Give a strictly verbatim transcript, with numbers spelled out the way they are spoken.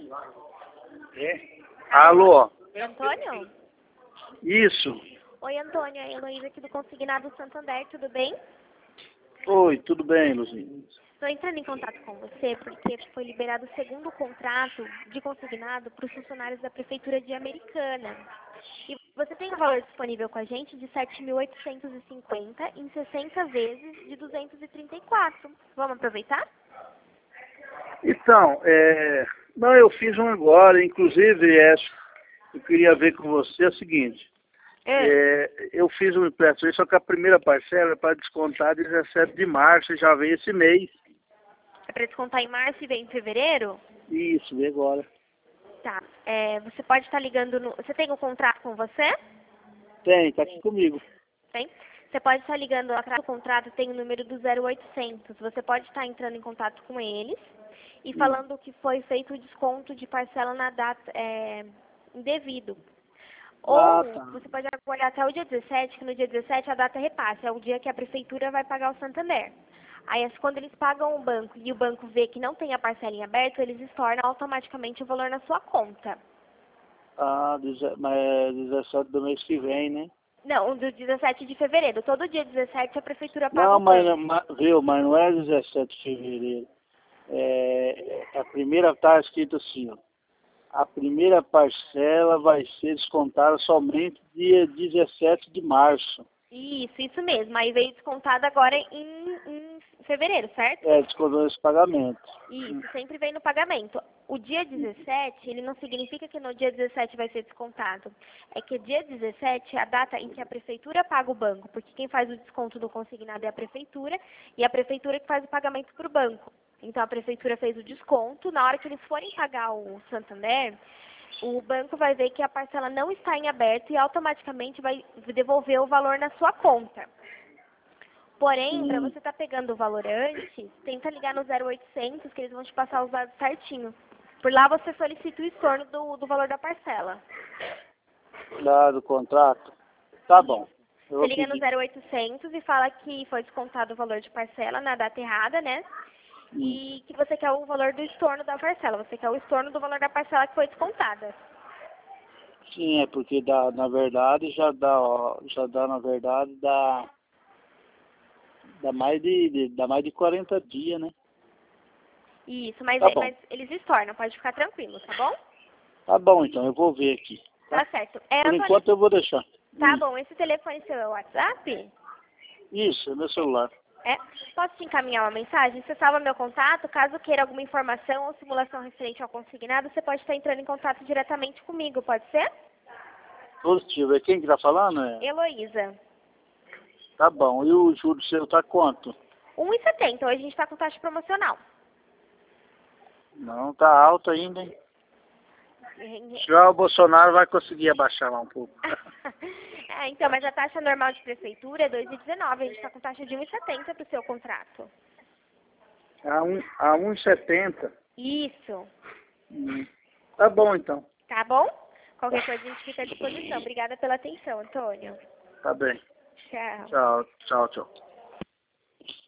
É? Alô? Antônio? Isso. Oi, Antônio. É a Heloísa aqui do Consignado Santander, tudo bem? Oi, tudo bem, Luzinha? Estou entrando em contato com você porque foi liberado o segundo contrato de consignado para os funcionários da Prefeitura de Americana. E você tem o valor disponível com a gente de sete mil oitocentos e cinquenta em sessenta vezes de duzentos e trinta e quatro. Vamos aproveitar? Então, é... não, eu fiz um agora, inclusive, é... eu queria ver com você é o seguinte. É. É... eu fiz um empréstimo, só que a primeira parcela é para descontar dezessete de março e já vem esse mês. É para descontar em março e vem em fevereiro? Isso, vem agora. Tá. É, você pode estar ligando no... Você tem o contrato com você? Tem, tá aqui comigo. Tem? Você pode estar ligando, atrás do contrato tem o número do zero oitocentos. Você pode estar entrando em contato com eles e falando que foi feito o desconto de parcela na data é, indevido. Ou Ah, tá. você pode aguardar até o dia dezessete, que no dia dezessete a data repasse, é o dia que a prefeitura vai pagar o Santander. Aí, quando eles pagam o banco e o banco vê que não tem a parcela em aberto, eles estornam automaticamente o valor na sua conta. Ah, deze- mas é dezessete do mês que vem, né? Não, do dezessete de fevereiro. Todo dia dezessete a prefeitura paga Não, o mas, banco. mas, viu, mas não é dezessete de fevereiro. É, a primeira está escrito assim, ó. A primeira parcela vai ser descontada somente dia dezessete de março. Isso, isso mesmo. Aí veio descontado agora em, em fevereiro, certo? É, descontou esse pagamento. Isso, sempre vem no pagamento. O dia dezessete, ele não significa que no dia dezessete vai ser descontado. É que dia dezessete é a data em que a prefeitura paga o banco, porque quem faz o desconto do consignado é a prefeitura, e a prefeitura que faz o pagamento para o banco. Então a prefeitura fez o desconto, na hora que eles forem pagar o Santander, o banco vai ver que a parcela não está em aberto e automaticamente vai devolver o valor na sua conta. Porém, para Hum, você estar pegando o valor antes, tenta ligar no zero oitocentos que eles vão te passar os dados certinho. Por lá você solicita o estorno do, do valor da parcela. dado o contrato. Tá bom. Eu Você vou liga no pedir. zero oitocentos e fala que foi descontado o valor de parcela na data errada, né? Hum. E que você quer o valor do estorno da parcela. Você quer o estorno do valor da parcela que foi descontada. Sim, é porque dá, na verdade já dá, ó, já dá, na verdade, dá, dá mais de, de- dá mais de quarenta dias, né? Isso, mas, Tá bom. mas eles estornam, pode ficar tranquilo, tá bom? Tá bom, então, eu vou ver aqui. Tá Tá? certo. É, Por Antônio, enquanto eu vou deixar. tá Hum. bom, esse telefone seu é o WhatsApp? Isso, é meu celular. É, posso te encaminhar uma mensagem? Você salva meu contato, caso queira alguma informação ou simulação referente ao consignado, você pode estar entrando em contato diretamente comigo, pode ser? Positivo. É quem que tá falando? É? Heloísa. Tá bom. E o juro seu tá quanto? um e setenta, hoje a gente está com taxa promocional. Não, tá alto ainda, hein? Já o Bolsonaro vai conseguir abaixar lá um pouco. É, então, mas a taxa normal de prefeitura é dois e dezenove, a gente está com taxa de um e setenta para o seu contrato. A um, a um e setenta. Isso. Hum. Tá bom, então. Tá bom? Qualquer coisa a gente fica à disposição. Obrigada pela atenção, Antônio. Tá bem. Tchau. Tchau, tchau, tchau.